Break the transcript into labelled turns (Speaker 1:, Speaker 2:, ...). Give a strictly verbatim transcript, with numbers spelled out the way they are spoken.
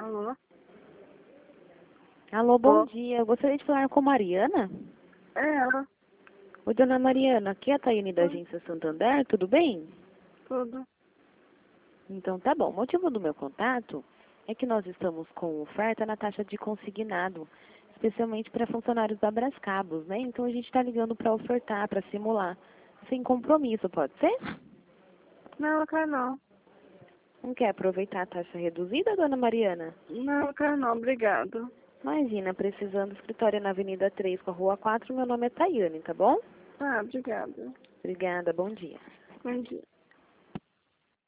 Speaker 1: Alô?
Speaker 2: Alô, bom
Speaker 1: Alô?
Speaker 2: dia. Eu gostaria de falar com Mariana.
Speaker 1: É ela,
Speaker 2: Oi, dona Mariana, aqui é a Taiane da
Speaker 1: Oi.
Speaker 2: Agência Santander, tudo bem?
Speaker 1: tudo.
Speaker 2: Então tá bom. O motivo do meu contato é que nós estamos com oferta na taxa de consignado, especialmente para funcionários da Brascabos, né? Então a gente está ligando para ofertar, para simular, sem compromisso, pode ser?
Speaker 1: Não, eu quero não.
Speaker 2: Não quer aproveitar a taxa reduzida, dona Mariana?
Speaker 1: Não, eu quero não, obrigado.
Speaker 2: Imagina, precisando do escritório na Avenida três com a Rua quatro, meu nome é Taiane, tá bom?
Speaker 1: Ah, obrigada.
Speaker 2: Obrigada, bom dia.
Speaker 1: Bom dia.